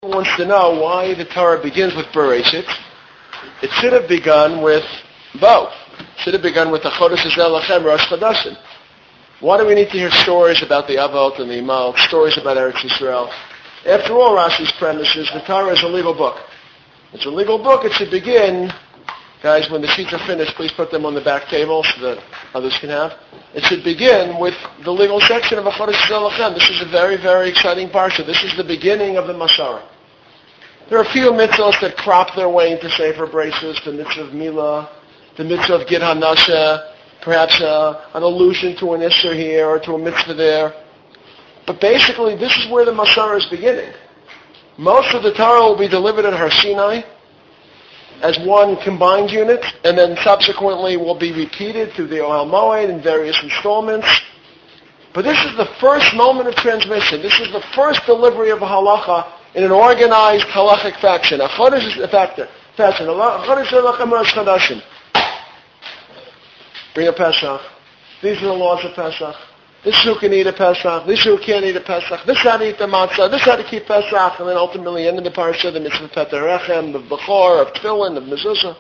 wants to know why the Torah begins with Bereshit. It should have begun with both. It should have begun with the Chodesh Hazel Lachem Rosh Chodashim. Why do we need to hear stories about the Avot and the Imal, stories about Eretz Yisrael? After all, Rashi's premise is the Torah is a legal book. It's a legal book. It should begin, guys, when the sheets are finished, please put them on the back table so that others can have. It should begin with the legal section of a Chodesh Hazel Lachem. This is a very, very exciting parsha. This is the beginning of the Masara. There are a few mitzvahs that crop their way into Sefer Braces, the mitzvah of Milah, the mitzvah of Gid HaNasha, perhaps an allusion to an Isser here or to a mitzvah there. But basically, this is where the Masara is beginning. Most of the Torah will be delivered at Har Sinai as one combined unit, and then subsequently will be repeated through the Ohel Moed in various installments. But this is the first moment of transmission. This is the first delivery of a halacha in an organized halachic fashion. A chodesh is a factor. Fashion. A chodesh is a Rosh Chodashim. Bring a Pesach. These are the laws of Pesach. This is who can eat a Pesach. This is who can't eat a Pesach. This is how to eat the matzah. This is how to keep Pesach. And then ultimately, end of the parsha, the mitzvah of Peter Rechem, of Bechor, of Tefillin, of Mezuzah.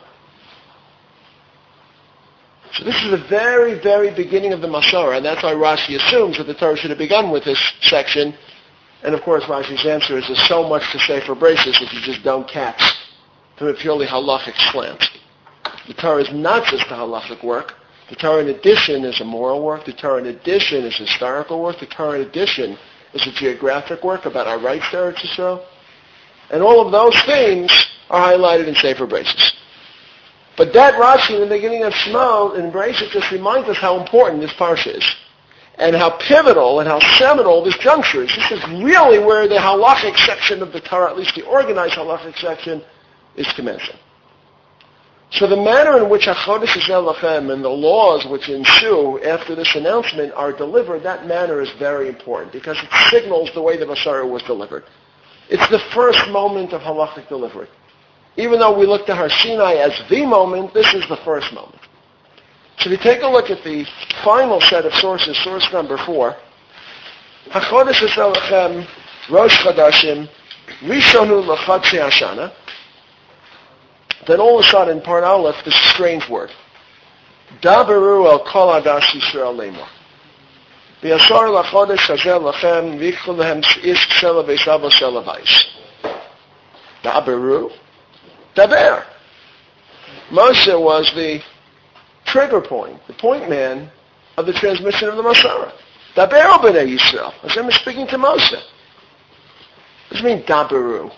So this is the very, very beginning of the Masara, and that's why Rashi assumes that the Torah should have begun with this section. And of course, Rashi's answer is there's so much to say for Braces if you just don't catch from a purely halachic slant. The Torah is not just a halachic work. The Torah in addition is a moral work. The Torah in addition is historical work. The Torah in addition is a geographic work about our rights to Eretz Yisrael. And all of those things are highlighted in Sefer Braces. But that Rashi in the beginning of Shema and Braces just reminds us how important this parsha is. And how pivotal and how seminal this juncture is. This is really where the halachic section of the Torah, at least the organized halachic section, is commencing. So the manner in which HaChodesh Hazel Lachem and the laws which ensue after this announcement are delivered, that manner is very important because it signals the way the Masara was delivered. It's the first moment of halachic delivery. Even though we look to Har Sinai as the moment, this is the first moment. So if you take a look at the final set of sources, source number 4, HaChodesh Hazel Lachem, Rosh Chodashim, Rishonu L'Chodshei Hashana. Then all of a sudden, part Aleph, this strange word. Daberu el kol adas Yisrael lemor. V'yasar l'chodesh hazel lachem v'yichol lehem ish ksela v'yisava shela v'yish. Daberu. Daber. Moshe was the trigger point, the point man of the transmission of the Masara. Daberu b'nei Yisrael. Hashem is speaking to Moshe. What does it mean, Daberu?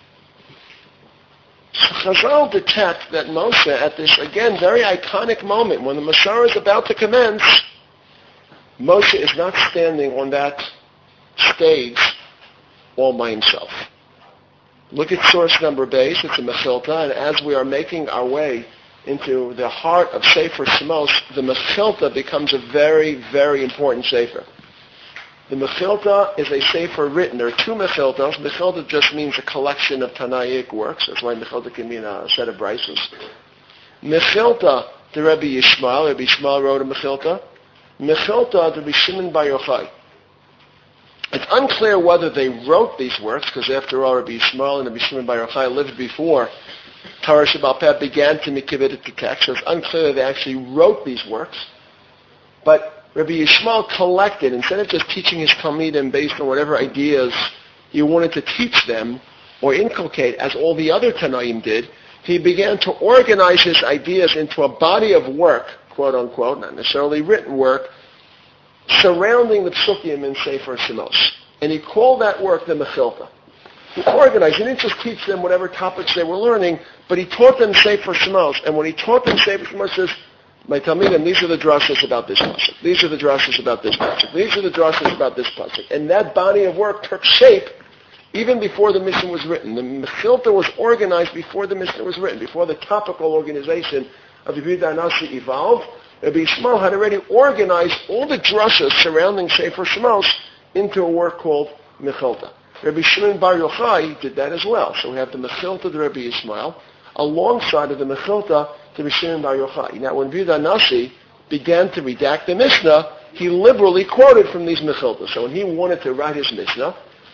Chazal detect that Moshe, at this, again, very iconic moment, when the Masara is about to commence, Moshe is not standing on that stage all by himself. Look at source number base, it's a Mechilta, and as we are making our way into the heart of Sefer Shemos, the Mechilta becomes a very, very important Sefer. The Mechilta is a Sefer written. There are two Mechiltas. Mechilta just means a collection of Tanaic works. That's why Mechilta can mean a set of Brises. Mechilta, the Rabbi Yishmael wrote a Mechilta. Mechilta, the Rabbi Shimon Bar Yochai. It's unclear whether they wrote these works, because after all, Rabbi Yishmael and Rabbi Shimon Bar Yochai lived before Torah Sheba'al Peh began to be committed to text. So it's unclear that they actually wrote these works. But Rabbi Yishmael collected, instead of just teaching his Talmidim based on whatever ideas he wanted to teach them or inculcate, as all the other Tanaim did, he began to organize his ideas into a body of work, quote unquote, not necessarily written work, surrounding the Psukim in Sefer Shemos. And he called that work the Mechilta. He organized, he didn't just teach them whatever topics they were learning, but he taught them Sefer Shemos. And when he taught them Sefer Shemos, he says, my Talmidim, these are the drashas about this pasuk. These are the drashas about this pasuk. These are the drashas about this pasuk. And that body of work took shape even before the mission was written. The Mechilta was organized before the mission was written, before the topical organization of the Bida Nasi evolved. Rabbi Yishmael had already organized all the drashas surrounding Sefer Shemos into a work called Mechilta. Rabbi Shimon Bar Yochai did that as well. So we have the Mechilta of Rabbi Yishmael alongside of the Mechilta to Rabbi Shimon Bar Yochai. Now, when Bida Nasi began to redact the Mishnah, he liberally quoted from these Mechiltas. So when he wanted to write his Mishnah,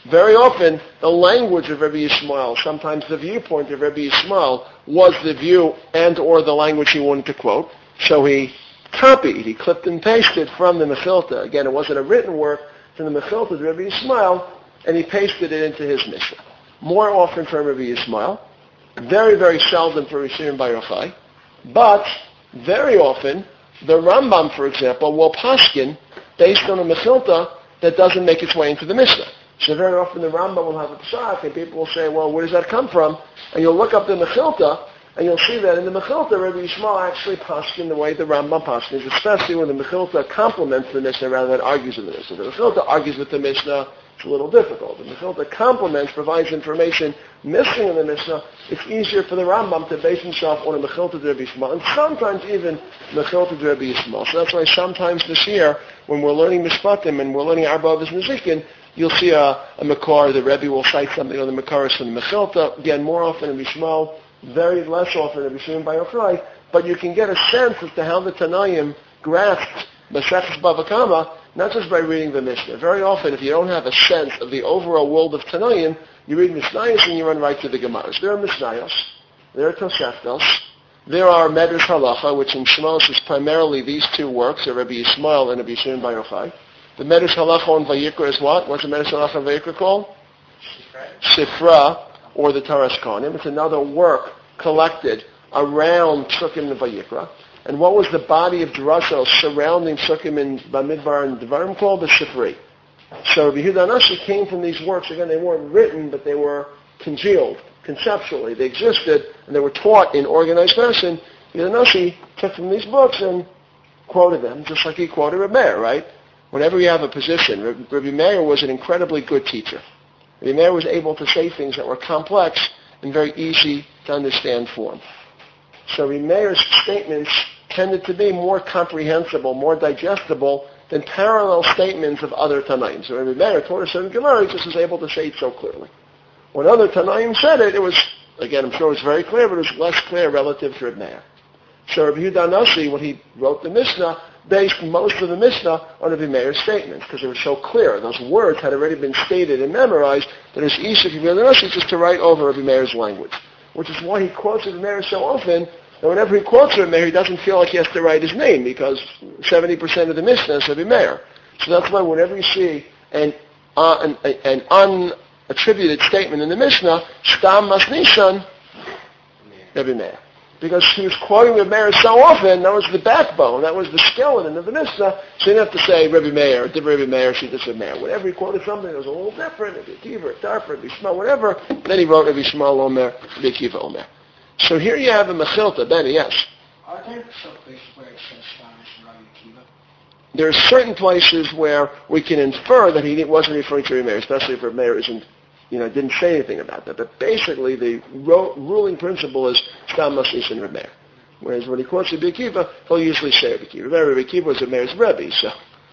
very often the language of Rabbi Yishmael, sometimes the viewpoint of Rabbi Yishmael was the view and or the language he wanted to quote. So he copied, he clipped and pasted from the Mechilta. Again, it wasn't a written work from the Mechilta of Rabbi Yishmael, and he pasted it into his Mishnah. More often from Rabbi Yishmael, very, very seldom for Rishon Bar Yochai, but very often the Rambam, for example, will paskin based on a Mechilta that doesn't make its way into the Mishnah. So very often the Rambam will have a pshat, and people will say, well, where does that come from? And you'll look up the Mechilta, and you'll see that in the Mechilta, Rabbi Yishmael actually paskin the way the Rambam paskins, especially when the Mechilta complements the Mishnah rather than argues with the Mishnah. The Mechilta argues with the Mishnah, it's a little difficult. The Mechilta complements, provides information missing in the Mishnah. It's easier for the Rambam to base himself on a Mechilta to Rabbi Yishmael, and sometimes even Mechilta to Rabbi Yishmael. So that's why sometimes this year, when we're learning Mishpatim and we're learning Arba Avos Nezikin, you'll see a Makar, the Rebbe will cite something on the Makaris from the Mechilta. Again, more often in Yishmael, very less often in Rishon Bar Yochai, but you can get a sense as to how the Tanaim grasped Maseches Bava Kama, not just by reading the Mishnah. Very often, if you don't have a sense of the overall world of Tanaim, you read Mishnayos and you run right to the Gemaras. There are Mishnayos, there are Toseftos, there are Medrash Halacha, which in Shemos is primarily these two works, of Rabbi Yishmael and Rabbi Rishon Bar Yochai. The Medrash Halacha on Vayikra is what? What's the Medrash Halacha on Vayikra called? Sifra, or the Taras Kohanim. It's another work collected around Psukim and Vayikra. And what was the body of drashos surrounding Psukim and Bamidbar and Devarim called? The Sifri. So Rabbi Yehuda Hanassi came from these works. Again, they weren't written, but they were congealed conceptually. They existed, and they were taught in organized fashion. Yehuda Hanassi took from these books and quoted them, just like he quoted Rabbi Meir, right? Whenever you have a position, Rabbi Meir was an incredibly good teacher. Rabbi Meir was able to say things that were complex in very easy to understand form. So Rabbi Meir's statements tended to be more comprehensible, more digestible than parallel statements of other Tanaim. So Rabbi Meir taught a certain Gemara, he just was able to say it so clearly. When other Tanaim said it, it was, again, I'm sure it was very clear, but it was less clear relative to Rabbi Meir. So Rabbi Yehuda Hanassi, when he wrote the Mishnah, based most of the Mishnah on Rabbi Meir's statements, because they were so clear. Those words had already been stated and memorized, that it's easy for Rabbi Yehuda Hanassi just to write over Rabbi Meir's language. Which is why he quotes Rabbi Meir so often, and whenever he quotes Rabbi Meir, he doesn't feel like he has to write his name, because 70% of the Mishnah is Rabbi Meir. So that's why whenever you see an unattributed statement in the Mishnah, Stam Masnishan, Rabbi Meir. Because he was quoting Rabbi Meir so often, that was the backbone, that was the skeleton of the Mishnah, so he didn't have to say Rabbi Meir, Rabbi Meir, she just Rabbi Meir. Whenever he quoted something that was a little different, Rabbi Akiva, Tarfa, Rabbi Shmuel, whatever, then he wrote Rabbi Shmuel Omer, Rabbi Akiva Omer. So here you have a Mechilta, Benny, yes? Are there some places where it says Spanish Rabbi Akiva? There are certain places where we can infer that he wasn't referring to Rabbi Meir, especially if Rabbi Meir didn't say anything about that. But basically, the ruling principle is Stam Masnish and Rabbi Meir. Whereas when he quotes Rabbi Akiva, he'll usually say Rabbi Akiva. Rabbi Akiva was Rabbi Meir's Rebbe, so,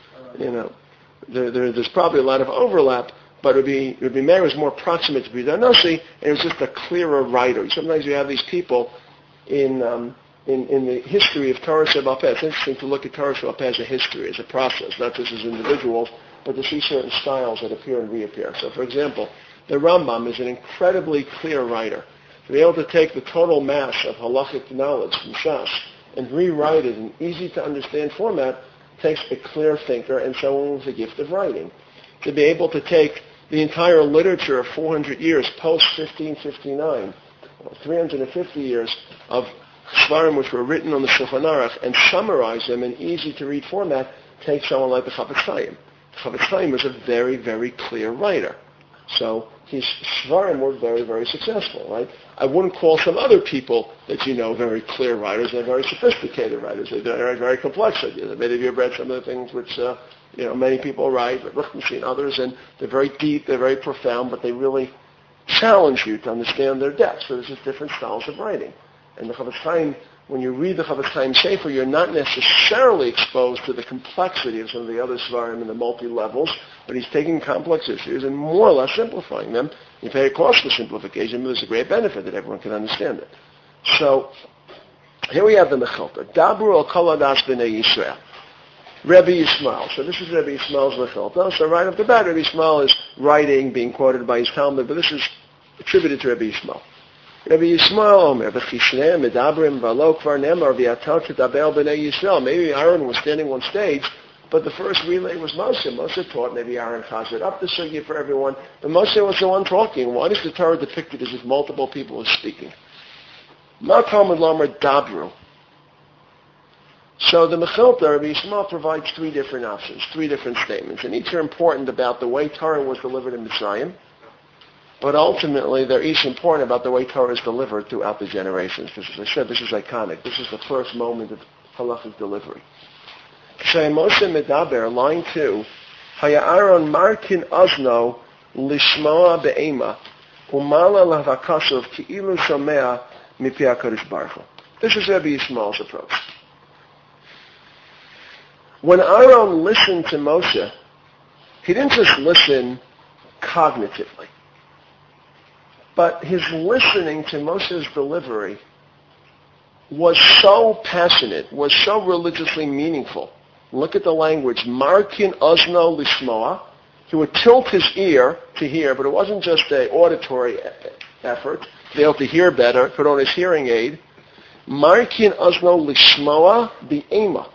there's probably a lot of overlap, but Rabbi Meir was more proximate to Rabbi Yehuda Hanassi, and it was just a clearer writer. Sometimes you have these people in the history of Torah Sheba'al Peh. It's interesting to look at Torah Sheba'al Peh as a history, as a process, not just as individuals, but to see certain styles that appear and reappear. So, for example, the Rambam is an incredibly clear writer. To be able to take the total mass of halachic knowledge from Shas and rewrite it in easy-to-understand format takes a clear thinker and someone with the gift of writing. To be able to take the entire literature of 400 years post-1559, 350 years of Svarim which were written on the Shulchan Aruch and summarize them in easy-to-read format takes someone like the Chafetz Chaim. The Chafetz Chaim was a very, very clear writer. So his Svarim were very, very successful, right? I wouldn't call some other people that very clear writers. They're very sophisticated writers. They're very, very complex ideas. Maybe you've read some of the things which, many people write, but Lichtenstein and others, and they're very deep, they're very profound, but they really challenge you to understand their depth. So there's just different styles of writing. And the Chafetz Chaim, when you read the Chafetz Chaim Sefer, you're not necessarily exposed to the complexity of some of the other Svarim and the multi-levels, but he's taking complex issues and more or less simplifying them. You pay a cost for simplification, but there's a great benefit that everyone can understand it. So, here we have the Mechilta. Dabru al kol hadas b'nei Yisrael. Rebbe Yishmael. So this is Rebbe Yishmael's Mechilta. So right off the bat, Rebbe Yishmael is writing, being quoted by his Talmud, but this is attributed to Rebbe Yishmael. Rebbe Yishmael Omer, V'chishnei medabrim v'alo kvar nemar v'yatal tedabel b'nei Yisrael. Maybe Aaron was standing on stage, but the first relay was Moshe. Moshe taught, maybe Aaron chazed up the sugya for everyone, but Moshe was the one talking. Why is the Torah depicted as if multiple people are speaking? Ma Talmud Lomer Dabru. So the Mechilta, Rabbi Yishmael, provides three different options, three different statements, and each are important about the way Torah was delivered in Mitzrayim, but ultimately they're each important about the way Torah is delivered throughout the generations. Because as I said, this is iconic. This is the first moment of halachic delivery. Kshay Moshe Medaber, line 2, Haya Aaron Markin Ozno Lishmoa Be'ema Umala Lavakasov Ki'ilu Shomea Mipi HaKadosh Baruch Hu. This is Rabbi Yishmael's approach. When Aaron listened to Moshe, he didn't just listen cognitively, but his listening to Moshe's delivery was so passionate, was so religiously meaningful. Look at the language. Markin Ozno Lishmoa. He would tilt his ear to hear, but it wasn't just an auditory effort to be able to hear better, put on his hearing aid. Markin Ozno Lishmoa Be'ema.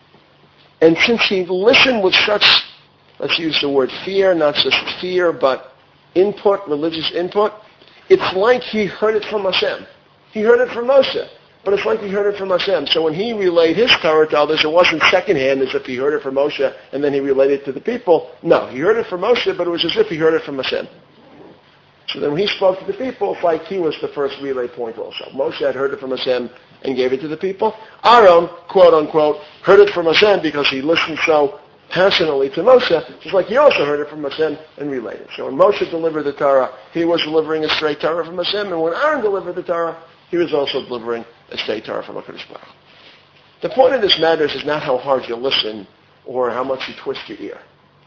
And since he listened with such, let's use the word fear, not just fear, but input, religious input, it's like he heard it from Hashem. He heard it from Moshe, but it's like he heard it from Hashem. So when he relayed his Torah to others, it wasn't secondhand as if he heard it from Moshe and then he relayed it to the people. No, he heard it from Moshe, but it was as if he heard it from Hashem. So then when he spoke to the people, it's like he was the first relay point also. Moshe had heard it from Hashem and gave it to the people. Aaron, quote unquote, heard it from Hashem because he listened so passionately to Moshe, just like he also heard it from Hashem and relayed it. So when Moshe delivered the Torah, he was delivering a straight Torah from Hashem, and when Aaron delivered the Torah, he was also delivering a straight Torah from HaKadosh Baruch Hu. The point of this matters is not how hard you listen or how much you twist your ear.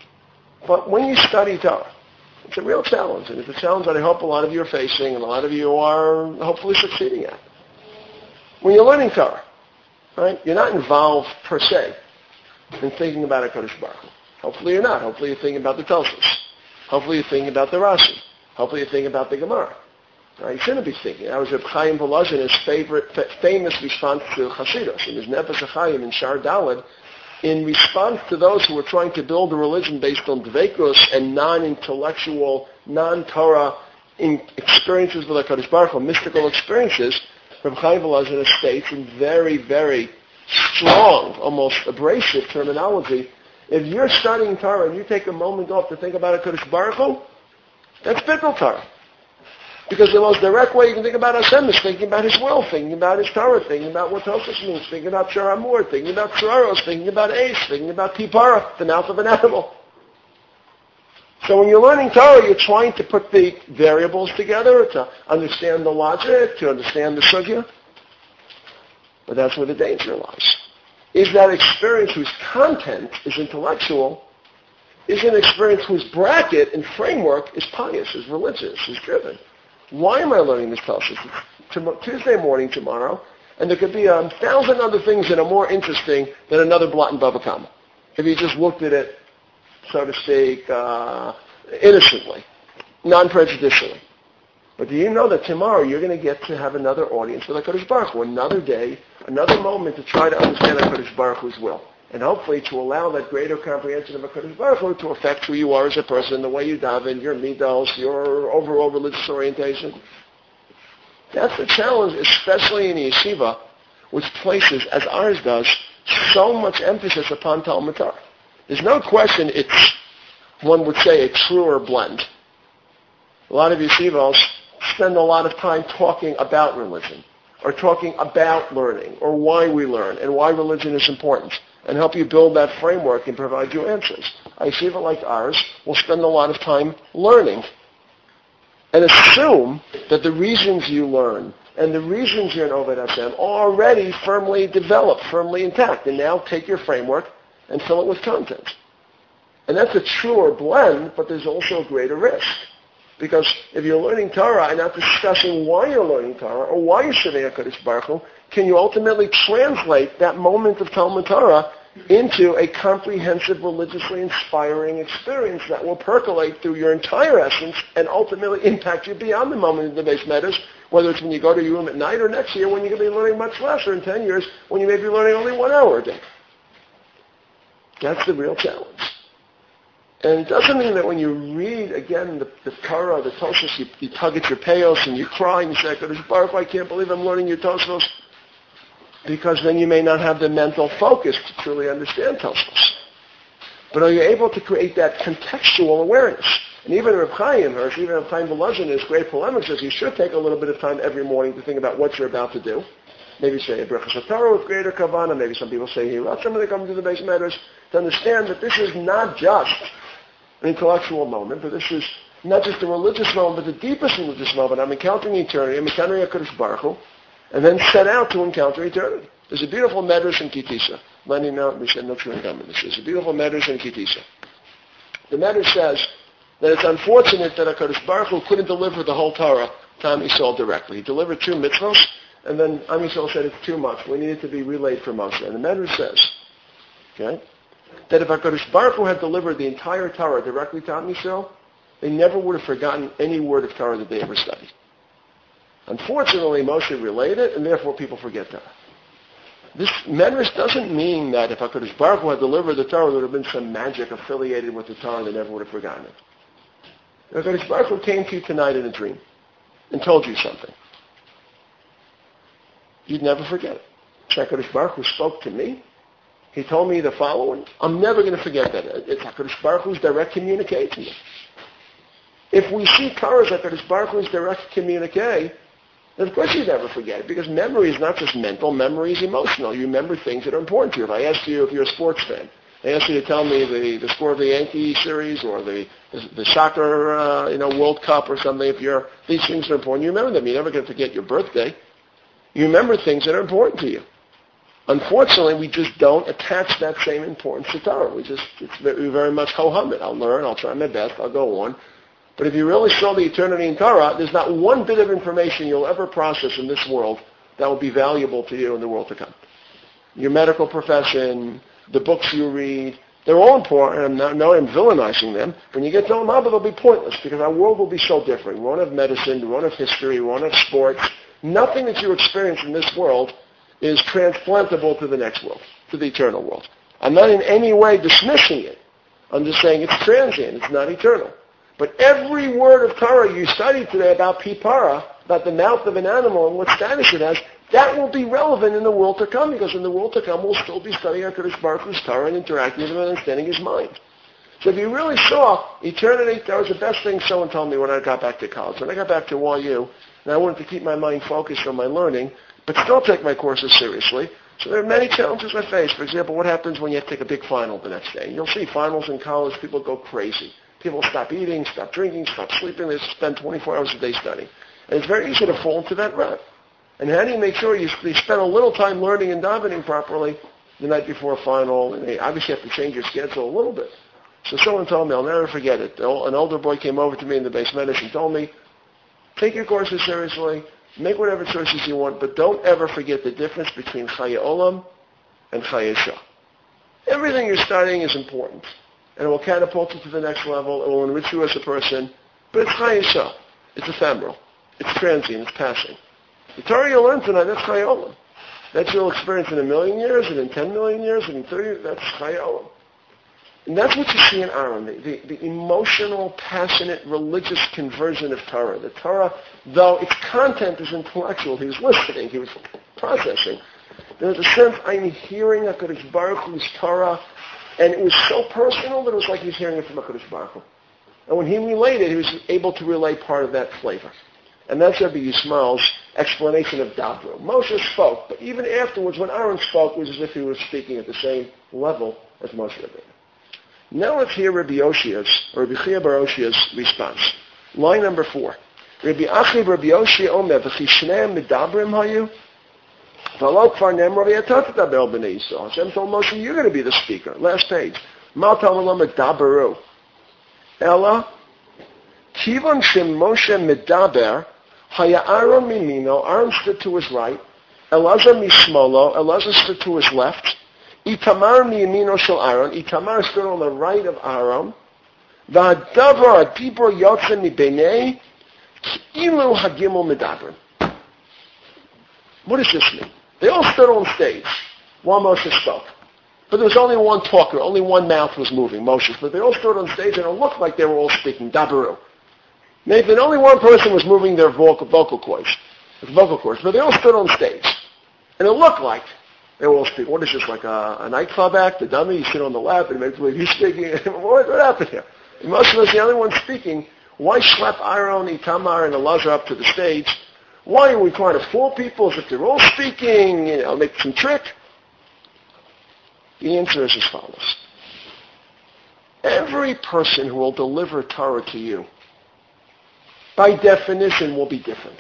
But when you study Torah, it's a real challenge, and it's a challenge that I hope a lot of you are facing and a lot of you are hopefully succeeding at. When you're learning Torah, right, you're not involved per se in thinking about HaKadosh Baruch Hu. Hopefully you're not. Hopefully you're thinking about the Tosfos. Hopefully you're thinking about the Rashi. Hopefully you're thinking about the Gemara. Right? You shouldn't be thinking. That was Reb Chaim Volozhin's famous response to Chassidus in his Nefesh HaChaim in Shar Daled, in response to those who were trying to build a religion based on dveikus and non-intellectual, non-Torah experiences with HaKadosh Baruch Hu, mystical experiences. Reb Chaim Volozhin states in very, very strong, almost abrasive terminology, if you're studying Torah and you take a moment off to think about HaKadosh Baruch Hu, that's Bittul Torah. Because the most direct way you can think about Hashem is thinking about His will, thinking about His Torah, thinking about what Tosfos means, thinking about Shor Hamur, thinking about Tzoros, thinking about Eish, thinking about Kipara, the mouth of an animal. So when you're learning Torah, you're trying to put the variables together, to understand the logic, to understand the sugya. But that's where the danger lies. Is that experience whose content is intellectual, is an experience whose bracket and framework is pious, is religious, is driven. Why am I learning this Tosfos? It's Tuesday morning tomorrow, and there could be 1,000 other things that are more interesting than another blot in Bava Kama. If you just looked at it, so to speak, innocently, non-prejudicially. But do you know that tomorrow you're going to get to have another audience with HaKadosh Baruch Hu, another day, another moment to try to understand HaKadosh Baruch Hu's will, and hopefully to allow that greater comprehension of HaKadosh Baruch Hu to affect who you are as a person, the way you daven, your midos, your overall religious orientation. That's the challenge, especially in a yeshiva, which places, as ours does, so much emphasis upon Talmud Torah. There's no question it's, one would say, a truer blend. A lot of yeshivos spend a lot of time talking about religion, or talking about learning, or why we learn, and why religion is important, and help you build that framework and provide you answers. A yeshiva like ours will spend a lot of time learning, and assume that the reasons you learn and the reasons you're in Oved Hashem are already firmly developed, firmly intact, and now take your framework and fill it with content. And that's a truer blend, but there's also a greater risk. Because if you're learning Torah and not discussing why you're learning Torah or why you're studying HaKadosh Baruch Hu, can you ultimately translate that moment of Talmud Torah into a comprehensive, religiously inspiring experience that will percolate through your entire essence and ultimately impact you beyond the moment of the base matters, whether it's when you go to your room at night or next year when you're going to be learning much less, or in 10 years when you may be learning only 1 hour a day. That's the real challenge. And it doesn't mean that when you read, again, the Torah, the Tosfos, you tug at your payos and you cry and you say, Kadosh Baruch Hu, I can't believe I'm learning your Tosfos. Because then you may not have the mental focus to truly understand Tosfos. But are you able to create that contextual awareness? And even Reb Chaim, or even Reb Chaim Volozhin, in his great polemic, says you should take a little bit of time every morning to think about what you're about to do. Maybe say a Brachas HaTorah with greater kavanah. Maybe some people say Hiratzim when they come to the base matters. To understand that this is not just an intellectual moment, but this is not just a religious moment, but the deepest religious moment. I'm encountering eternity. I'm encountering HaKadosh Baruch Hu. And then set out to encounter eternity. There's a beautiful medrash in Kitisa. Lenny, no, we said no chewing gum in this. There's a beautiful medrash in Kitisa. The medrash says that it's unfortunate that HaKadosh Baruch Hu couldn't deliver the whole Torah to Am Yisrael directly. He delivered 2 mitzvos, and then Am Yisrael said it's too much. We need it to be relayed from Moshe. And the medrash says, okay, that if HaKadosh Baruch Hu had delivered the entire Torah directly to Am Yisrael, they never would have forgotten any word of Torah that they ever studied. Unfortunately, Moshe relayed it, and therefore people forget that. This medrash doesn't mean that if HaKadosh Baruch Hu had delivered the Torah, there would have been some magic affiliated with the Torah, and they never would have forgotten it. If HaKadosh Baruch Hu came to you tonight in a dream and told you something, you'd never forget it. If HaKadosh Baruch Hu spoke to me, he told me the following, I'm never going to forget that. It's HaKadosh Baruch Hu's direct communication. If we see Torah as HaKadosh Baruch Hu's direct communique, then of course you never forget it, because memory is not just mental, memory is emotional. You remember things that are important to you. If I ask you if you're a sports fan, I ask you to tell me the score of the Yankee series or the soccer World Cup or something, these things are important, you remember them. You're never going to forget your birthday. You remember things that are important to you. Unfortunately, we just don't attach that same importance to Torah. It's very much ho-hum it. I'll learn, I'll try my best, I'll go on. But if you really saw the eternity in Torah, there's not one bit of information you'll ever process in this world that will be valuable to you in the world to come. Your medical profession, the books you read, they're all important. I'm villainizing them. When you get to Olam Haba, they'll be pointless because our world will be so different. We won't have medicine, we won't have history, we won't have sports. Nothing that you experience in this world is transplantable to the next world, to the eternal world. I'm not in any way dismissing it. I'm just saying it's transient, it's not eternal. But every word of Torah you study today about Pipara, about the mouth of an animal and what status it has, that will be relevant in the world to come, because in the world to come we'll still be studying HaKadosh Baruch Hu's Torah and interacting with him and understanding his mind. So if you really saw eternity, that was the best thing someone told me when I got back to college. When I got back to YU, and I wanted to keep my mind focused on my learning, but still take my courses seriously. So there are many challenges I face. For example, what happens when you have to take a big final the next day? You'll see finals in college, people go crazy. People stop eating, stop drinking, stop sleeping. They spend 24 hours a day studying. And it's very easy to fall into that rut. And how do you make sure you spend a little time learning and davening properly the night before a final? And you obviously have to change your schedule a little bit. So someone told me, I'll never forget it. An older boy came over to me in the base medicine and told me, take your courses seriously, make whatever choices you want, but don't ever forget the difference between Chayei Olam and Chayei Shah. Everything you're studying is important. And it will catapult you to the next level. It will enrich you as a person. But it's Chayei Shah. It's ephemeral. It's transient. It's passing. The Torah you'll learn tonight, that's Chayei Olam. That you'll experience in 1,000,000 years, and in 10 million years, and in 30, that's Chayei Olam. And that's what you see in Aaron, the emotional, passionate, religious conversion of Torah. The Torah, though its content is intellectual, he was listening, he was processing. There's a sense, I'm hearing HaKadosh Baruch Hu's Torah, and it was so personal that it was like he was hearing it from HaKadosh Baruch Hu. And when he relayed it, he was able to relay part of that flavor. And that's Rabbi Yismael's explanation of Dabru. Moshe spoke, but even afterwards, when Aaron spoke, it was as if he was speaking at the same level as Moshe Rabbeinu. Now let's hear Rabbi Yoshia's, or Rabbi Chia bar Oshia's response. Line number 4. Rabbi Achi Rabbi Yoshia Omer, V'chi shneim medabrim hayu, v'lo kvar nemar v'yatat tadaber b'nei Yisrael. Hashem told Moshe, you're going to be the speaker. Last page. Mal talmud medaberu. Ella, kivon shem Moshe medaber, haya Aaron mimino, Aaron stood to his right, Elazar mishmolo, Elazar stood to his left, Itamar miyamino shel Aaron. Itamar stood on the right of Aaron. V'hadavar adibur yotze mibeinei ki'ilu hagimel medabrim. What does this mean? They all stood on stage while Moshe spoke. But there was only one talker, only one mouth was moving, Moshe. But they all stood on stage and it looked like they were all speaking, dabaru. Maybe only one person was moving their vocal cords, but they all stood on stage. And it looked like they were all speaking. What is this, like a nightclub act, a dummy? You sit on the lap and make believe he's speaking. What happened here? Moshe was the only one speaking. Why schlep Aaron, Itamar, and Elazar up to the stage? Why are we trying to fool people as if they're all speaking, make some trick? The answer is as follows. Every person who will deliver Torah to you, by definition, will be different.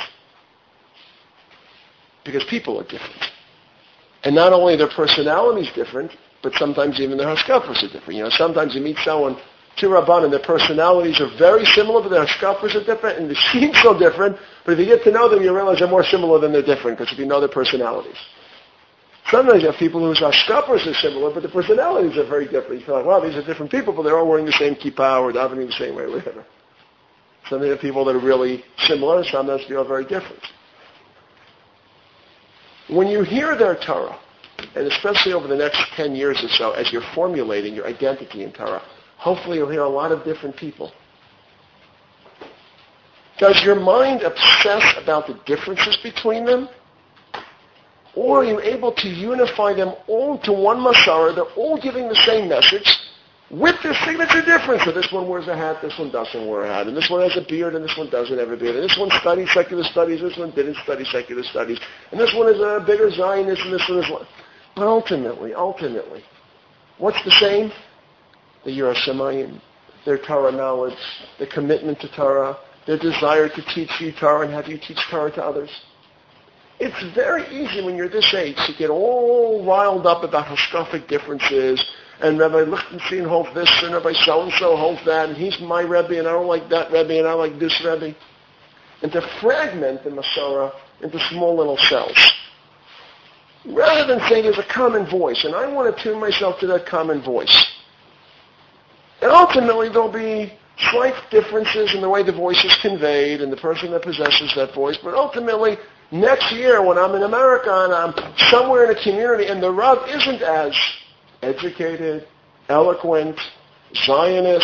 Because people are different. And not only their personality is different, but sometimes even their hashkafas are different. Sometimes you meet someone, two Rabbanim, their personalities are very similar, but their hashkafas are different, and they seem so different, but if you get to know them, you realize they're more similar than they're different, because if you know their personalities. Sometimes you have people whose hashkafas are similar, but the personalities are very different. You feel like, wow, these are different people, but they're all wearing the same kippah or davening the same way, whatever. Sometimes you have people that are really similar, sometimes they are very different. When you hear their Torah, and especially over the next 10 years or so, as you're formulating your identity in Torah, hopefully you'll hear a lot of different people. Does your mind obsess about the differences between them? Or are you able to unify them all to one Masara? They're all giving the same message with their signature difference. So this one wears a hat, this one doesn't wear a hat, and this one has a beard, and this one doesn't have a beard, and this one studies secular studies, this one didn't study secular studies, and this one is a bigger Zionist, and this one is... But ultimately, what's the same? The Yiras Shamayim, their Torah knowledge, their commitment to Torah, their desire to teach you Torah and have you teach Torah to others. It's very easy when you're this age to get all riled up about hashkafic differences, and Rabbi Lichtenstein holds this, and Rabbi so-and-so holds that, and he's my Rebbe, and I don't like that Rebbe, and I like this Rebbe. And to fragment the Masorah into small little cells. Rather than say there's a common voice, and I want to tune myself to that common voice. And ultimately there'll be slight differences in the way the voice is conveyed and the person that possesses that voice, but ultimately next year when I'm in America and I'm somewhere in a community and the Rav isn't as educated, eloquent, Zionist,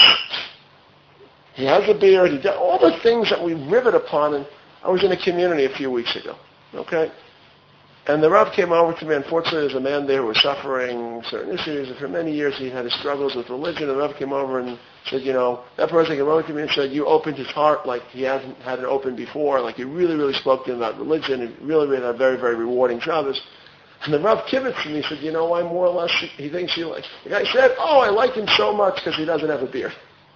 he has a beard, he does all the things that we rivet upon. And I was in a community a few weeks ago, okay? And the Rav came over to me. Unfortunately, there's a man there who was suffering certain issues, and for many years he had his struggles with religion. And the Rav came over and said, that person came over to me and said, you opened his heart like he hasn't had it open before, like you really, really spoke to him about religion, and really, really had a very, very rewarding Shabbos. And the Rav kibitzed me. He said, why more or less he thinks he likes. The guy said, I like him so much because he doesn't have a beard.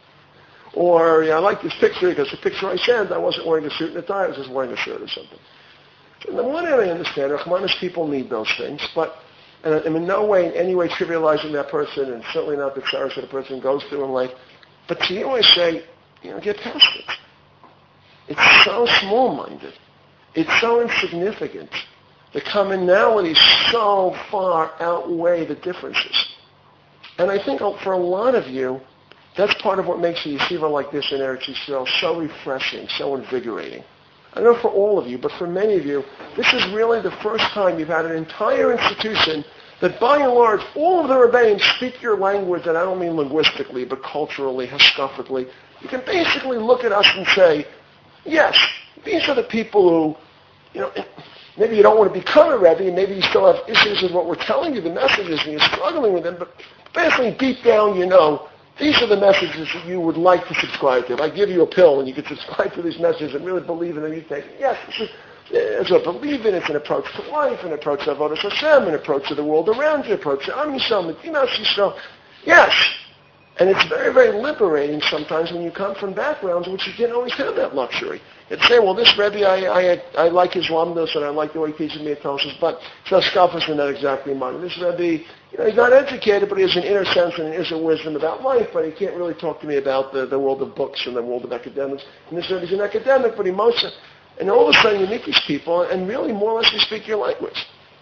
Or, I like this picture because the picture I sent, I wasn't wearing a suit and a tie, I was just wearing a shirt or something. And the one hand I understand, Rahmanis people need those things, but and I'm in no way, in any way trivializing that person, and certainly not the sorrows that a person goes through in life. But to you I say, get past it. It's so small-minded. It's so insignificant. The commonalities so far outweigh the differences. And I think for a lot of you, that's part of what makes a yeshiva like this in Eretz Yisrael so refreshing, so invigorating. I know for all of you, but for many of you, this is really the first time you've had an entire institution that by and large, all of the Rebbeim speak your language, and I don't mean linguistically, but culturally, hashkafically. You can basically look at us and say, yes, these are the people who, maybe you don't want to become a Rebbe, and maybe you still have issues with what we're telling you, the messages, and you're struggling with them, but basically deep down these are the messages that you would like to subscribe to. If I give you a pill and you could subscribe to these messages and really believe in them, you take it. Yes, it's a belief in, it's an approach to life, an approach to Avodas Hashem, an approach to the world around you, an approach to Am Yisrael, Medinas Yisrael. Yes. And it's very, very liberating sometimes when you come from backgrounds which you didn't always have that luxury. You'd say, well, this Rebbe, I like his lamdas and I like the way he teaches me at Tosas, but Shashkafas are not exactly mine. This Rebbe, he's not educated, but he has an inner sense and an inner wisdom about life, but he can't really talk to me about the world of books and the world of academics. And this Rebbe's an academic, but and all of a sudden you meet these people and really more or less you speak your language.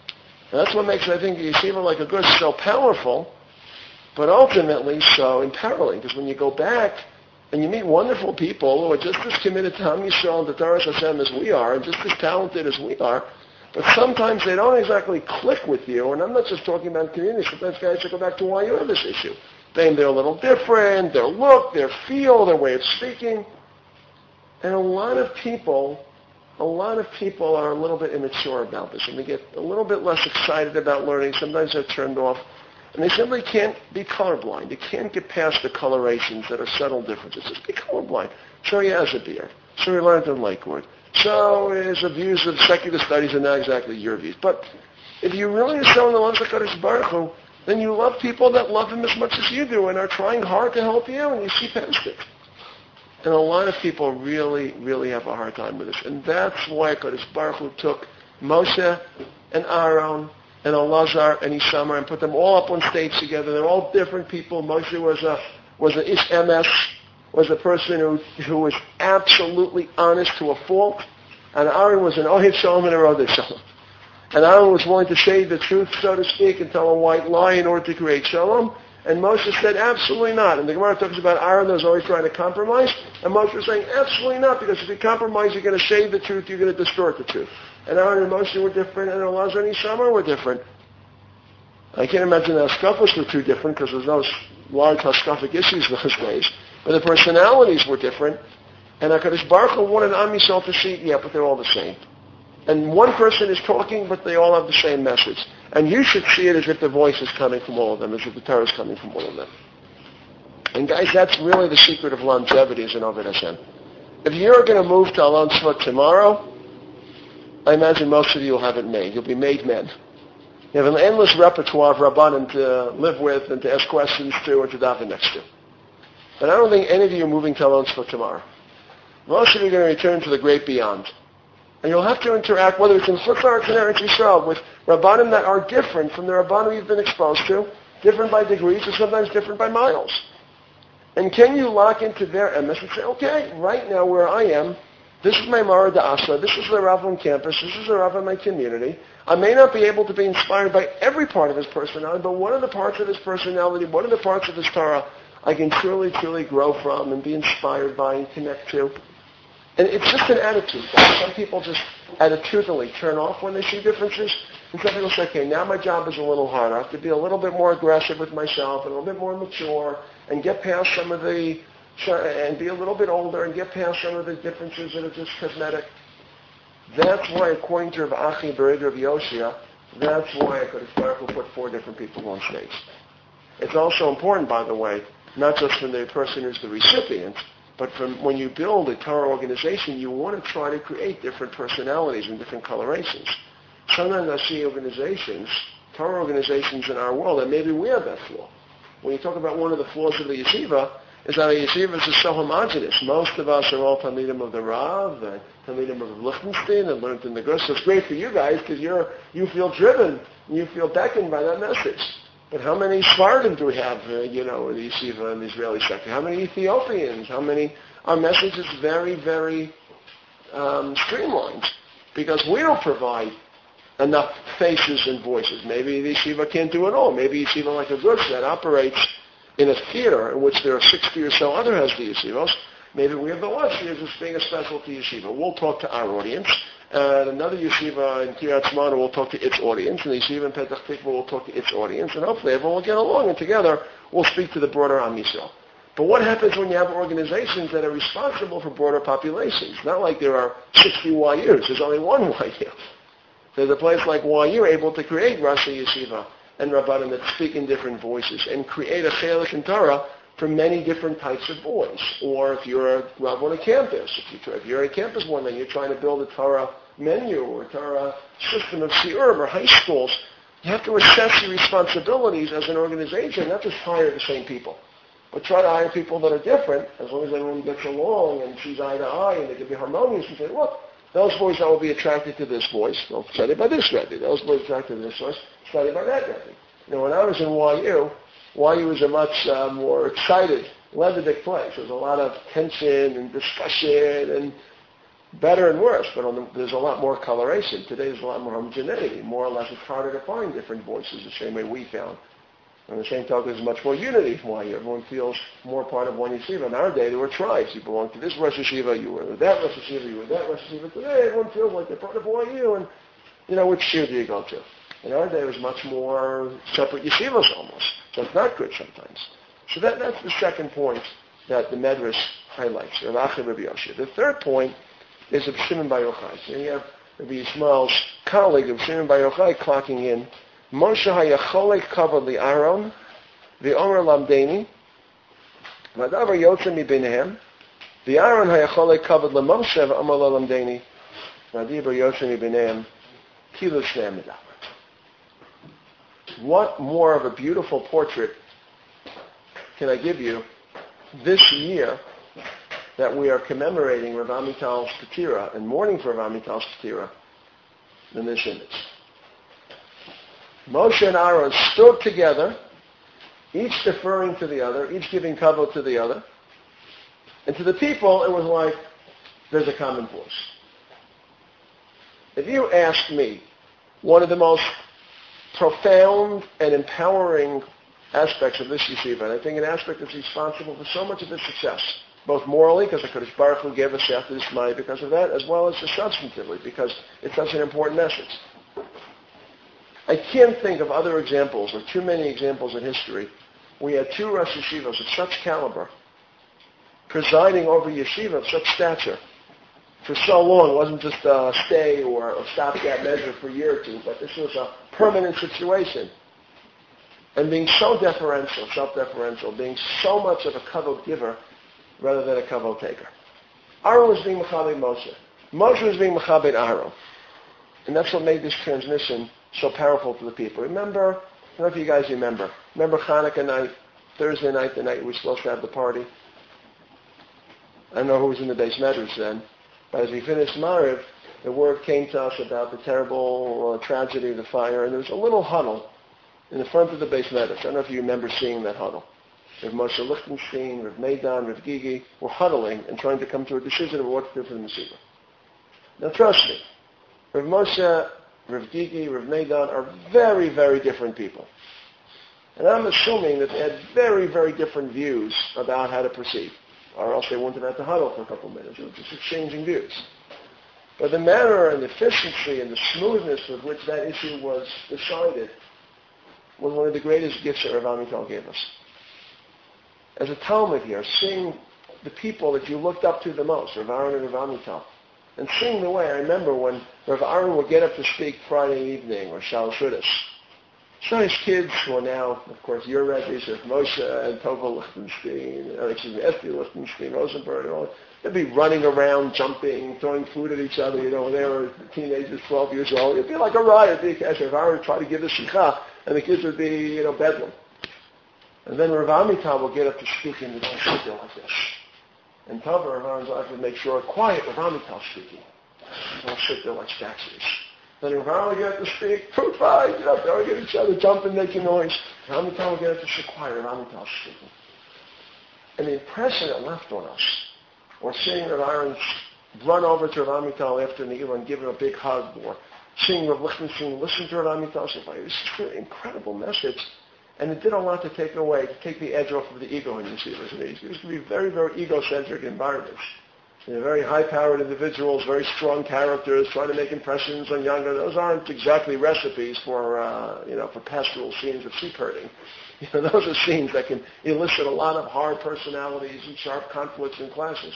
And that's what makes, I think, the yeshiva like a good so powerful, but ultimately so empowering. Because when you go back and you meet wonderful people who are just as committed to Ham Yisrael and to Torah Hashem as we are, and just as talented as we are, but sometimes they don't exactly click with you. And I'm not just talking about community. Sometimes guys that go back to why you have this issue. They're a little different, their look, their feel, their way of speaking. And a lot of people are a little bit immature about this, and they get a little bit less excited about learning. Sometimes they're turned off, and they simply can't be colorblind. They can't get past the colorations that are subtle differences. Just be colorblind. So he has a beard. So he learned in Lakewood. So his views of secular studies are not exactly your views. But if you really are showing the love of HaKadosh Baruch Hu, then you love people that love him as much as you do and are trying hard to help you, and you see past it. And a lot of people really, really have a hard time with this. And that's why HaKadosh Baruch Hu took Moshe and Aaron and Elazar and Isamar and put them all up on stage together. They're all different people. Moshe was an Ish MS, was a person who was absolutely honest to a fault. And Aaron was an Ohev Shalom and a Rodeh Shalom. And Aaron was willing to say the truth, so to speak, and tell a white lie in order to create Shalom. And Moshe said, absolutely not. And the Gemara talks about Aaron that was always trying to compromise. And Moshe was saying, absolutely not, because if you compromise, you're going to say the truth, you're going to distort the truth. And Aaron and Moshe were different, and Elazar and Isamar were different. I can't imagine the Haskafos were too different, because there's no large Haskafic issues those days. But the personalities were different. And HaKadosh Baruch Hu wanted Am Yisrael to see, yeah, but they're all the same. And one person is talking, but they all have the same message. And you should see it as if the voice is coming from all of them, as if the Torah is coming from all of them. And guys, that's really the secret of longevity as an Oved Hashem. If you're going to move to Alon Tzvot tomorrow, I imagine most of you will have it made. You'll be made men. You have an endless repertoire of Rabbanim to live with and to ask questions to and to daven next to. But I don't think any of you are moving to Alon Tzvot tomorrow. Most of you are going to return to the great beyond. And you'll have to interact, whether it's in Chutz La'aretz and Eretz Yisrael, with Rabbanim that are different from the Rabbanim you've been exposed to, different by degrees, or sometimes different by miles. And can you lock into their emes and say, okay, right now where I am, this is my Mara Da'asa, this is the Rav on campus, this is the Rav in my community. I may not be able to be inspired by every part of his personality, but one of the parts of his personality, one of the parts of his Torah, I can truly, truly grow from and be inspired by and connect to. And it's just an attitude. Some people just attitudinally turn off when they see differences. And some people say, okay, now my job is a little harder. I have to be a little bit more aggressive with myself, and a little bit more mature, and get past some of the, and be a little bit older, and get past some of the differences that are just cosmetic. That's why, according to Rav Achi Bered Rav Yoshia, that's why HaKadosh Baruch Hu put 4 different people on stage. It's also important, by the way, not just from the person who's the recipient, but from when you build a Torah organization, you want to try to create different personalities and different colorations. Sometimes I see organizations, Torah organizations in our world, and maybe we have that flaw. When you talk about one of the flaws of the yeshiva, is that a yeshiva is so homogenous. Most of us are all Talmidim of the Rav, and Talmidim of Lichtenstein, and learned in the Gus. So it's great for you guys because you feel driven, and you feel beckoned by that message. But how many Sephardim do we have, in the yeshiva and the Israeli sector? How many Ethiopians? Our message is very, very streamlined because we don't provide enough faces and voices. Maybe the yeshiva can't do it all. Maybe yeshiva like a Gush that operates in a theater in which there are 60 or so other Hesed yeshivos. Maybe we have the luxury of just being a specialty yeshiva. We'll talk to our audience. And another yeshiva in Kiryat Shmona will talk to its audience, and the yeshiva in Petach Tikva will talk to its audience, and hopefully everyone will get along, and together we'll speak to the broader Am Yisrael. But what happens when you have organizations that are responsible for broader populations? Not like there are 60 YUs. There's only one YU. There's a place like YU able to create Rashi Yeshiva and Rabbanim that speak in different voices and create a Chelik in Torah for many different types of voice. Or if you're a Rav on a campus, if you're a campus one and you're trying to build a Torah menu or a Torah system of Shiurim or high schools, you have to assess your responsibilities as an organization, not just hire the same people, but try to hire people that are different, as long as everyone gets along and sees eye to eye and they can be harmonious and say, look, those boys that will be attracted to this voice, well, study by this Rebbe. Those boys attracted to this voice, study by that Rebbe. When I was in YU was a much more excited, leatherdick place. There was a lot of tension and discussion, better and worse, but there's a lot more coloration. Today there's a lot more homogeneity. More or less it's harder to find different voices the same way we found. On the same token, there's much more unity. Why? Everyone feels more part of one yeshiva. In our day, there were tribes. You belonged to this Rosh Yeshiva, you were that Rosh Yeshiva, you were that Rosh Yeshiva. Today, everyone feels like they're part of YU, and, which shiur do you go to? In our day, it was much more separate yeshivas almost. So it's not good sometimes. So that's the second point that the Medrash highlights, Rav Achi Rabbi Yoshia. The third point is of Shimon Bar Yochai. So you have Rabbi Yishmael's colleague of Shimon Bar Yochai clocking in, Moshe hayacholek kavod li'Aaron, v'omer lamdeni, v'adavar yotze mibinehem, v'Aaron hayacholek kavod leMoshe, v'omer lo lamdeni, v'adavar yotze mibinehem, kilu shnei medaber. What more of a beautiful portrait can I give you this year that we are commemorating Rav Amital's Ketira and mourning for Rav Amital's Ketira than this image? Moshe and Aaron stood together, each deferring to the other, each giving kavod to the other. And to the people, it was like, there's a common voice. If you ask me, one of the most profound and empowering aspects of this yeshiva, and I think an aspect that's responsible for so much of its success, both morally, because the Kodesh Baruch Hu gave us after this Maya because of that, as well as just substantively, because it's such an important message. I can't think of other examples, or too many examples in history. We had two Rosh Yeshivas of such caliber presiding over yeshiva of such stature for so long. It wasn't just a stay or a stopgap measure for a year or two, but this was a permanent situation. And being so deferential, self-deferential, being so much of a kavod giver rather than a kavod taker. Aaron was being mechabed Moshe. Moshe was being mechabed Aaron. And that's what made this transmission so powerful to the people. Remember, I don't know if you guys remember Hanukkah night, Thursday night, the night we were supposed to have the party? I don't know who was in the Beis Medrash then, but as we finished Mariv, the word came to us about the terrible tragedy of the fire, and there was a little huddle in the front of the Beis Medrash. I don't know if you remember seeing that huddle. Rav Moshe Lichtenstein, Rav Meidan, Rav Gigi were huddling and trying to come to a decision of what to do for the Mashiach. Now trust me, Rav Moshe, Rav Gigi, Rav Meidan are very, very different people. And I'm assuming that they had very, very different views about how to proceed. Or else they wouldn't have had to huddle for a couple of minutes. It was just exchanging views. But the manner and the efficiency and the smoothness with which that issue was decided was one of the greatest gifts that Rav Amital gave us. As a Talmud here, seeing the people that you looked up to the most, Rav Aaron and Rav Amital, and seeing the way, I remember when Rav Aaron would get up to speak Friday evening or Shal Shudas. So his kids, who are now, of course, your Rebbe's, Rav Moshe and Tova Lichtenstein, Esti Lichtenstein, Rosenberg, and all, they'd be running around, jumping, throwing food at each other, when they were teenagers, 12 years old. It'd be like a riot. Rav Aaron would try to give a sikha, and the kids would be, bedlam. And then Rav Amital would get up to speak, and they'd all sit there like this. And Tova, Rav Aaron's wife, would make sure, quiet, Rav Amital speaking. They'd all sit there like statues. Then Rav Aaron would get up to speak, food fight, throwing at each other, jumping, making noise. Rav Amital would get up to sit quiet, Rav Amital speaking. And the impression it left on us, or seeing Rav Aaron run over to Rav Amital after Ne'ilah and give him a big hug, or seeing Rav Lichtenstein listen to Rav Amital, it was just an incredible message. And it did a lot to take the edge off of the ego in yeshivas. It used to be very, very egocentric environments. Very high-powered individuals, very strong characters, trying to make impressions on younger. Those aren't exactly recipes for pastoral scenes of sheep herding. Those are scenes that can elicit a lot of hard personalities and sharp conflicts and clashes.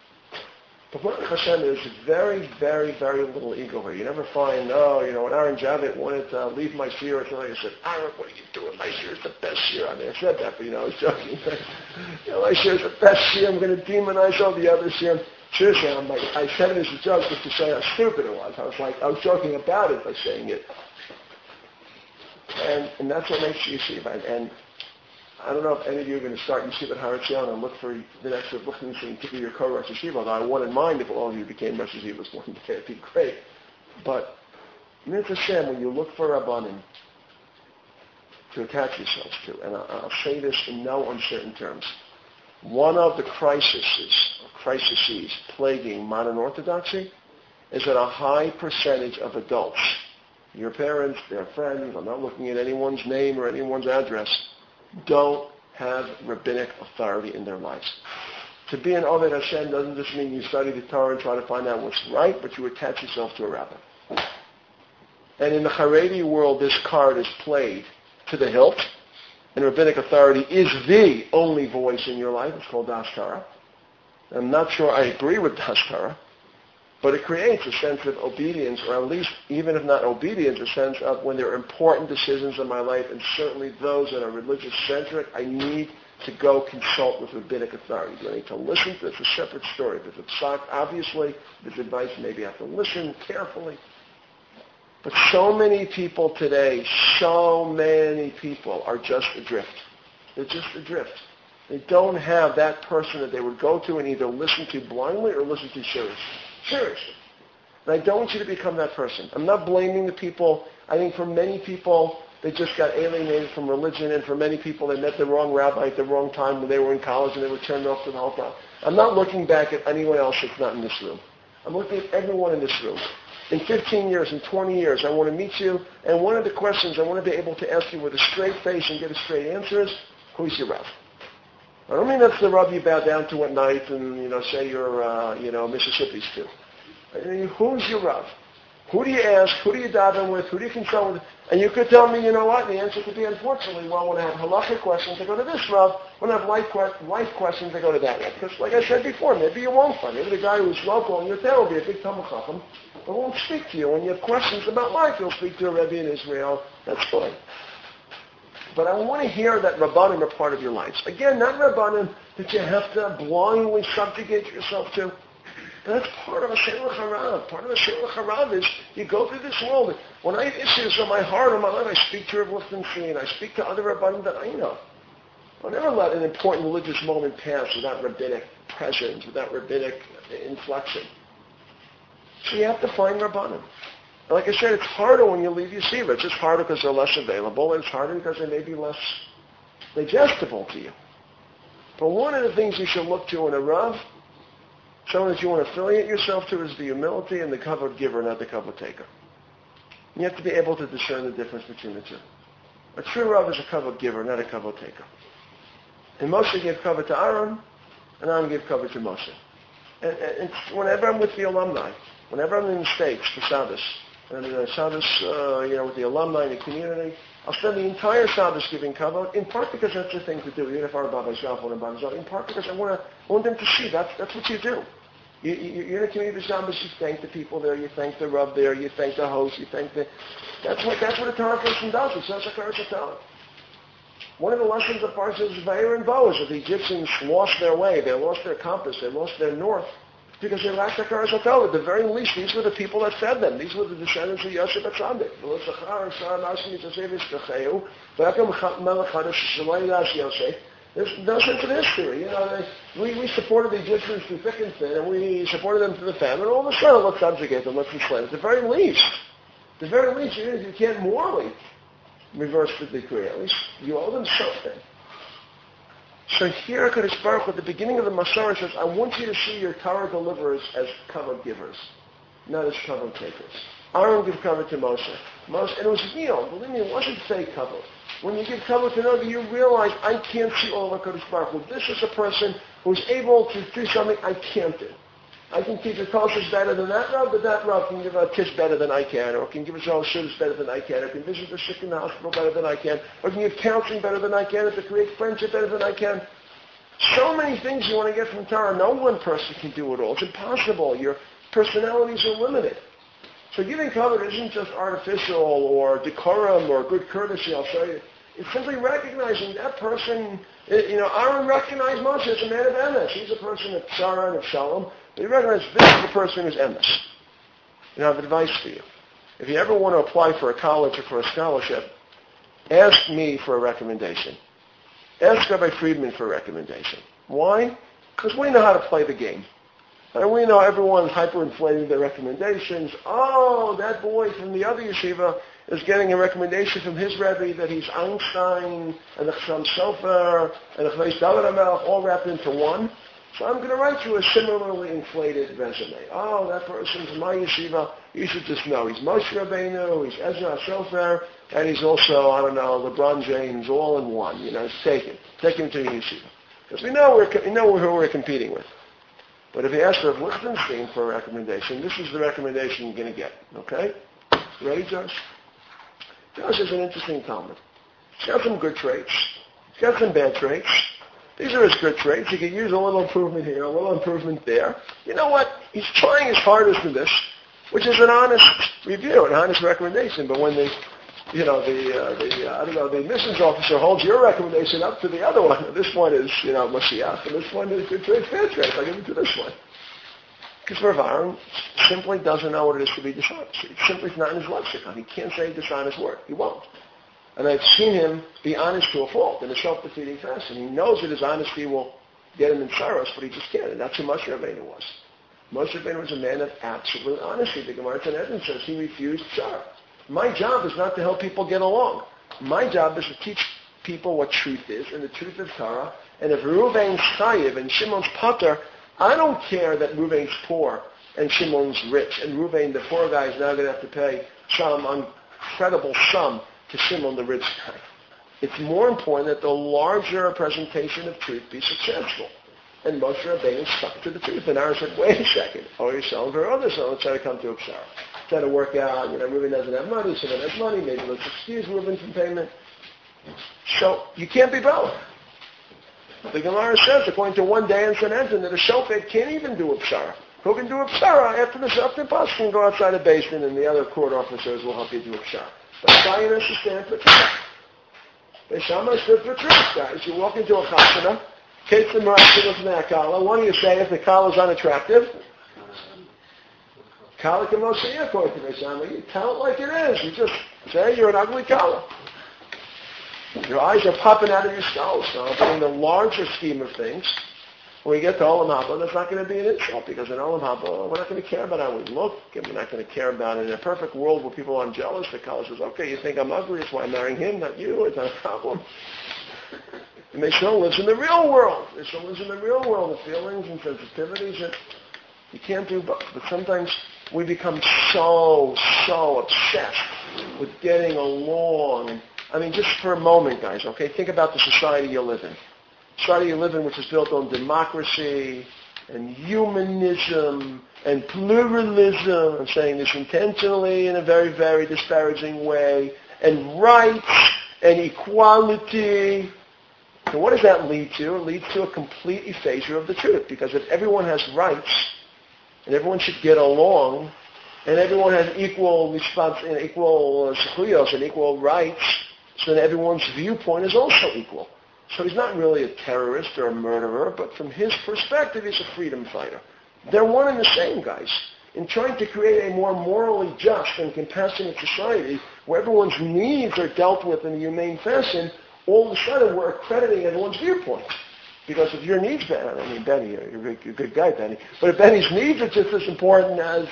But Baruch Hashem, there's very, very, very little ego here. You never find, when Aaron Javit wanted to leave my shiur, I said, Aaron, what are you doing? My shiur is the best shiur. I mean, I said that, but I was joking. My shiur is the best shiur. I'm going to demonize all the other shiur. Seriously, I said it as a joke just to say how stupid it was. I was joking about it by saying it. And that's what makes yeshiva. And I don't know if any of you are going to start yeshiva at Har Etzion and look for the next Rav Lichtenstein to be your co-Rosh Yeshiva, although I wouldn't mind if all of you became Rosh Yeshivas one day. It'd be great. But Mitzvah Hashem, when you look for Rabbanim to attach yourselves to, and I'll say this in no uncertain terms, one of the crises crises plaguing modern Orthodoxy is that a high percentage of adults, your parents, their friends, I'm not looking at anyone's name or anyone's address, don't have rabbinic authority in their lives. To be an Oved Hashem doesn't just mean you study the Torah and try to find out what's right, but you attach yourself to a rabbi. And in the Haredi world, this card is played to the hilt, and rabbinic authority is the only voice in your life. It's called Das Torah. I'm not sure I agree with Das Torah, but it creates a sense of obedience, or at least, even if not obedience, a sense of when there are important decisions in my life, and certainly those that are religious-centric, I need to go consult with rabbinic authority. Do I need to listen to it? It's a separate story. If it's psak, obviously, if it's advice, maybe I have to listen carefully. But so many people today, so many people are just adrift. They're just adrift. They don't have that person that they would go to and either listen to blindly or listen to seriously. And I don't want you to become that person. I'm not blaming the people. I think for many people, they just got alienated from religion, and for many people, they met the wrong rabbi at the wrong time when they were in college and they were turned off to the whole time. I'm not looking back at anyone else that's not in this room. I'm looking at everyone in this room. In 15 years, in 20 years, I want to meet you, and one of the questions I want to be able to ask you with a straight face and get a straight answer is, who's your Rav? I don't mean that's the Rav you bow down to at night and, say you're, Mississippi's to. I mean, who's your Rav? Who do you ask? Who do you daven with? Who do you consult with? And you could tell me, you know what? The answer could be, unfortunately, well, when I have halakhic questions, I go to this Rav. When I have life questions, I go to that Rav. Because, like I said before, maybe you won't find. Maybe the guy who's local in your town will be a big Talmud Chacham, but won't speak to you. When you have questions about life, he'll speak to a Rebbe in Israel. That's fine. But I want to hear that Rabbanim are part of your lives. Again, not Rabbanim that you have to blindly subjugate yourself to. That's part of a Sheiluch Harav. Part of a Sheiluch Harav is you go through this world. When I have issues on my heart or my life, I speak to Rav Lichtenstein. I speak to other Rabbanim that I know. I'll never let an important religious moment pass without rabbinic presence, without rabbinic inflection. So you have to find Rabbanim. Like I said, it's harder when you leave yeshiva. It's just harder because they're less available, and it's harder because they may be less digestible to you. But one of the things you should look to in a Rav, someone that you want to affiliate yourself to, is the humility and the kavod giver, not the kavod taker. You have to be able to discern the difference between the two. A true Rav is a kavod giver, not a kavod taker. And Moshe gave kavod to Aaron, and Aaron gave kavod to Moshe. And whenever I'm with the alumni, whenever I'm in the States for Shabbos, and Shabbos, with the alumni in the community, I'll spend the entire Shabbos giving kavod, in part because that's the thing to do, even if our Baba Shaf or Baba Shaf, in part because I want them to see that's what you do. You're in a community of Shabbos, you thank the people there, you thank the Rav there, you thank the host, you thank that's what a Torah person does. It says a Torah. One of the lessons of Parshas Vayera and Bo is that the Egyptians lost their way, they lost their compass, they lost their north, because they lacked Hakaras HaTorah. At the very least, these were the people that fed them. These were the descendants of Yosef HaTzadik. There's no sense of history. We supported the Egyptians through thick and thin, and we supported them through the famine. All of a sudden, let's subjugate them, let's enslave them. At the very least, you can't morally reverse the decree. At least you owe them something. So here, HaKadosh Baruch Hu, at the beginning of the Masorah, says, I want you to see your Torah deliverers as kavod givers, not as kavod takers. Aaron gave kavod to Moshe. And it was real. Believe me, it wasn't fake kavod. When you give kavod to another, you realize, I can't see all of HaKadosh Baruch Hu. This is a person who's able to do something I can't do. I can keep a Tosas better than that Rav, but that Rav can give a kiss better than I can, or can give a Zohar Shuddis better than I can, or can visit the sick in the hospital better than I can, or can give counseling better than I can, or to create friendship better than I can. So many things you want to get from Torah. No one person can do it all. It's impossible. Your personalities are limited. So giving kavod isn't just artificial or decorum or good courtesy, I'll show you. It's simply recognizing that person, Aaron recognized Moshe as a man of emes. He's a person of pshara and of shalom. But he recognized this is the person who's emes. I have advice for you. If you ever want to apply for a college or for a scholarship, ask me for a recommendation. Ask Rabbi Friedman for a recommendation. Why? Because we know how to play the game. And we know everyone's hyperinflating their recommendations. Oh, that boy from the other yeshiva is getting a recommendation from his Rebbe that he's Einstein and the Chassam Sofer and the Chayes David HaMelech all wrapped into one. So I'm going to write you a similarly inflated resume. Oh, that person's my yeshiva. You should just know he's Moshe Rabbeinu, he's Ezra Sofer, and he's also, I don't know, LeBron James, all in one. Take him to your yeshiva. Because we know who we're competing with. But if you ask Rav Lichtenstein for a recommendation, this is the recommendation you're going to get. Okay? Ready, Josh? Josh is an interesting Talmud. He's got some good traits. He's got some bad traits. These are his good traits. He could use a little improvement here, a little improvement there. You know what? He's trying his hardest in this, which is an honest review, an honest recommendation. But when the admissions officer holds your recommendation up to the other one, this one is, Mashiach, and this one is good traits, bad traits. I'll give it to this one. Because Rav Aaron simply doesn't know what it is to be dishonest. It simply is not in his lexicon. He can't say a dishonest word. He won't. And I've seen him be honest to a fault in a self-defeating fashion. He knows that his honesty will get him in sorrows, but he just can't. And that's who Moshe Rabbeinu was. Moshe Rabbeinu was a man of absolute honesty. The Gemara Sanhedrin says he refused Sarah. My job is not to help people get along. My job is to teach people what truth is, and the truth is Torah. And if Reuven's chayiv and Shimon's pater, I don't care that Reuven's poor and Shimon's rich, and Reuven, the poor guy, is now going to have to pay some incredible sum to Shimon, the rich guy. It's more important that the larger presentation of truth be successful. And Moshe Rabbeinu stuck to the truth. And Aaron said, wait a second. Or you're selling for others, so let's try to come to a pshara. Try to work out, Reuven doesn't have money, Shimon has money, maybe let's excuse Reuven from payment. So you can't be both. The Gemara says, according to one day in Sanhedrin, that a shofet can't even do a pshara. Who can do a pshara after the pasuk can go outside the basin and the other court officers will help you do a pshara. But Zion has to stand for truth. Beis Shammai stood for truth, guys. You walk into a chasana, case the miraculous ne'akala. What do you say if the kala is unattractive? Kala k'moshe, according to Beis Shammai. You tell it like it is. You just say you're an ugly kala. Your eyes are popping out of your skull. So in the larger scheme of things, when we get to Olam Haba, that's not going to be an insult, because in Olam Haba, we're not going to care about how we look, and we're not going to care about it. In a perfect world where people aren't jealous, the college says, okay, you think I'm ugly, that's why I'm marrying him, not you, it's not a problem. And they still lives in the real world. They still lives in the real world, the feelings and sensitivities that you can't do both. But sometimes we become so obsessed with getting along. And, just for a moment, guys, okay, think about the society you live in. Society you live in, which is built on democracy and humanism and pluralism. I'm saying this intentionally in a very, very disparaging way. And rights and equality. And what does that lead to? It leads to a complete erasure of the truth. Because if everyone has rights, and everyone should get along, and everyone has equal and equal zechuyos and equal rights, so then everyone's viewpoint is also equal. So he's not really a terrorist or a murderer, but from his perspective, he's a freedom fighter. They're one and the same, guys. In trying to create a more morally just and compassionate society where everyone's needs are dealt with in a humane fashion, all of a sudden we're accrediting everyone's viewpoint. Because if your needs, Benny, you're a good guy, Benny, but if Benny's needs are just as important as,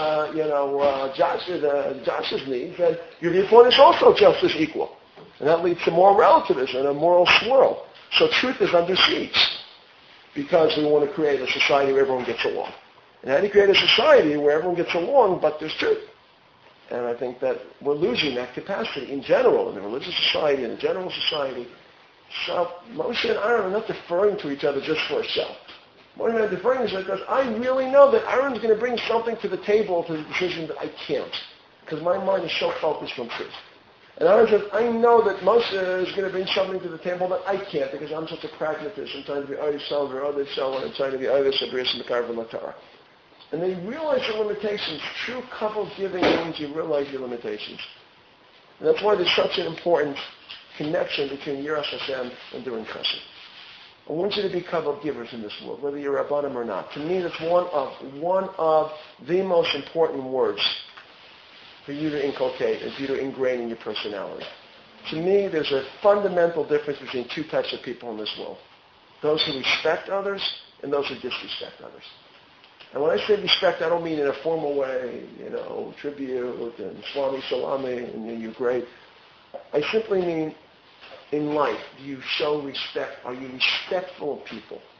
Josh's needs, then your viewpoint is also just as equal. And that leads to more relativism and a moral swirl. So truth is under siege because we want to create a society where everyone gets along. And how do you create a society where everyone gets along but there's truth? And I think that we're losing that capacity in general, in the religious society, in the general society. So Moshe and Aaron are not deferring to each other just for a show. Moshe and I are deferring to each other because I really know that Aaron's going to bring something to the table to the decision that I can't. Because my mind is so focused on truth. And Aaron says, I know that Moshe is going to bring something to the table that I can't because I'm such a pragmatist. I'm trying to be Oyer Shalom or Oyer Shalom, and I'm trying to be Oyer Sabrius and Mekar v'Matara. And they realize their limitations. True couple giving means you realize your limitations. And that's why there's such an important connection between Yiras Hashem and doing chesed. I want you to be couple givers in this world, whether you're a Rabbanim or not. To me, that's one of the most important words for you to inculcate and for you to ingrain in your personality. To me, there's a fundamental difference between two types of people in this world. Those who respect others and those who disrespect others. And when I say respect, I don't mean in a formal way, tribute and Swami Salami and you're great. I simply mean in life, do you show respect? Are you respectful of people?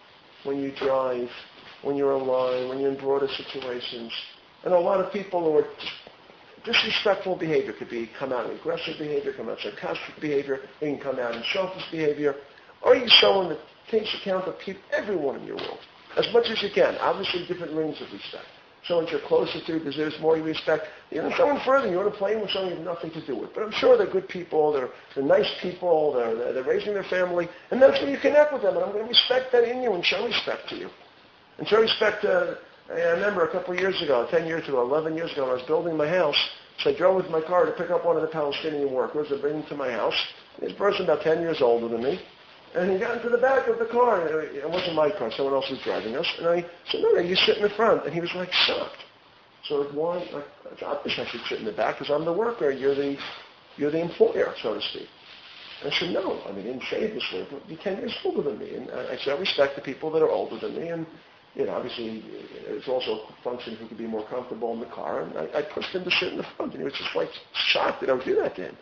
when you drive, when you're alone, when you're in broader situations. And a lot of people who are disrespectful behavior could be come out in aggressive behavior, come out in sarcastic behavior, it can come out in selfish behavior. Are you someone that takes account of everyone in your world as much as you can? Obviously, different rings of respect. Someone you're closer to deserves more you respect. You know, someone further, you want to play with someone you have nothing to do with. But I'm sure they're good people, they're nice people, they're raising their family, and that's when you connect with them. And I'm going to respect that in you and show respect to you. And show respect I remember a couple of years ago, 10 years ago, 11 years ago, when I was building my house, so I drove with my car to pick up one of the Palestinian workers and bring him to my house. This person about 10 years older than me. And he got into the back of the car. And it wasn't my car. Someone else was driving us. And I said, no, you sit in the front. And he was like shocked. So why? Like, it's obvious I should sit in the back because I'm the worker. You're the employer, so to speak. And I said, no. I mean, he didn't say it this way, but you're 10 years older than me. And I said, I respect the people that are older than me. And, you know, obviously, it's also a function who could be more comfortable in the car. And I pushed him to sit in the front. And he was just like shocked that I would do that to him.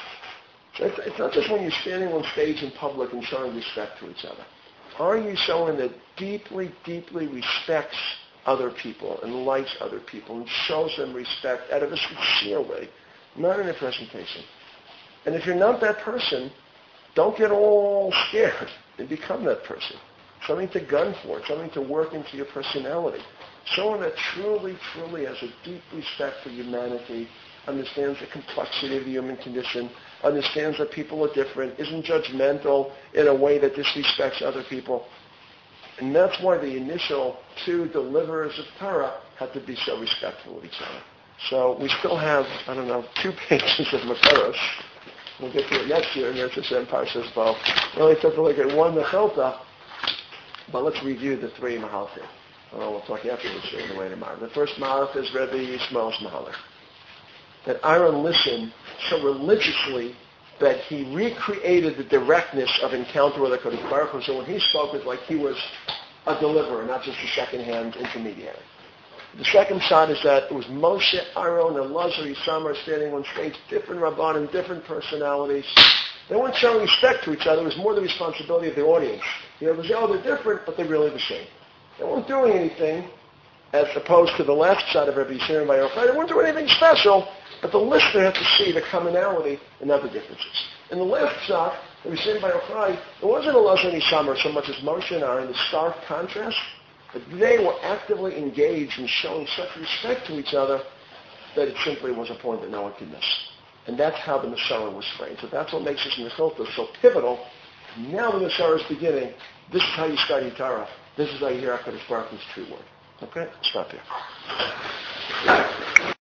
It's not just when you're standing on stage in public and showing respect to each other. Are you someone that deeply, deeply respects other people and likes other people and shows them respect out of a sincere way, not in a presentation? And if you're not that person, don't get all scared and become that person. Something to gun for, something to work into your personality. Someone that truly, truly has a deep respect for humanity, understands the complexity of the human condition, understands that people are different, isn't judgmental in a way that disrespects other people. And that's why the initial two deliverers of Torah had to be so respectful of each other. So we still have, 2 pages of Makaros. We'll get to it next year in Eretz Hashem Parshas Bo. We only took a look at one Mechilta, but let's review the 3 Mahalchim. We'll talk after this in the way tomorrow. The first Mahalach is Rebbe Yishmael's Mahalach. That Aaron listened so religiously that he recreated the directness of encounter with HaKadosh Baruch Hu. So when he spoke, it was like he was a deliverer, not just a second-hand intermediary. The second shot is that it was Moshe, Aaron, and Elazar Yisamar standing on stage, different Rabbanim, different personalities. They weren't showing respect to each other. It was more the responsibility of the audience. You know, it was, they're different, but they're really the same. They weren't doing anything, as opposed to the last shot of Rabbi Yisrael by Yochai. They weren't doing anything special, but the listener has to see the commonality and not the differences. In the last shot, Rabbi Yisrael by Yochai, it wasn't Elazar and Yisamar so much as Moshe and Aaron, the stark contrast, but they were actively engaged in showing such respect to each other that it simply was a point that no one could miss. And that's how the Masorah was framed. So that's what makes this Mechilta so pivotal. Now the Masorah is beginning. This is how you study Torah. This is how you hear HaKadosh Baruch Hu's true word. Okay? Stop here.